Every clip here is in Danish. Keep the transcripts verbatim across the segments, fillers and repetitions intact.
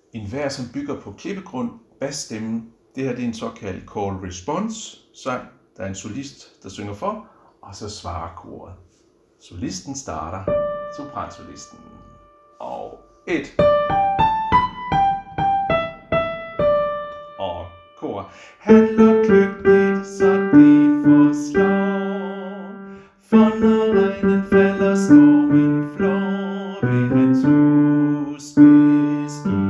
en vejr, som bygger på klippegrund, bassstemme. Det her det er en såkaldt call response sang. Der er en solist, der synger for, og så svarer koret. Solisten starter, sopransolisten, og et. Og kor. Handler kløgtigt, så det forslår. For når regnen falder, stormen flår, vil hans hus bestå.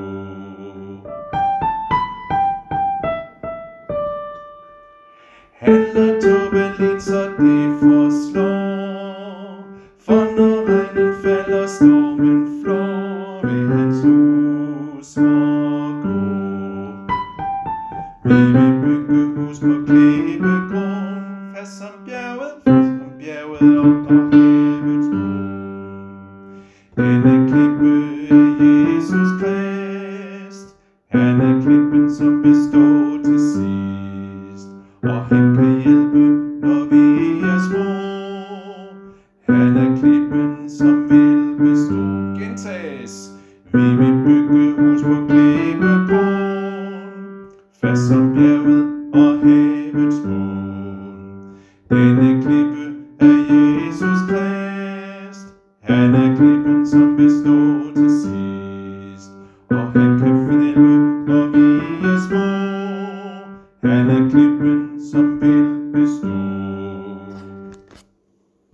Handler tåbeligt, så det forslår. For når regnen falder, stormen flår, vil hans hus må gå. Vi vil bygge hus på klippegrund, fast som bjerget, fast som bjerget under havets bund. Denne klippe er Jesus Krist, han er klippen, som består til sidst. Og han kan hjælpe, når vi er små. Han er klippen, som vil bestå. Gentages. Vi vil bygge hus på klippegrund, fast som bjerget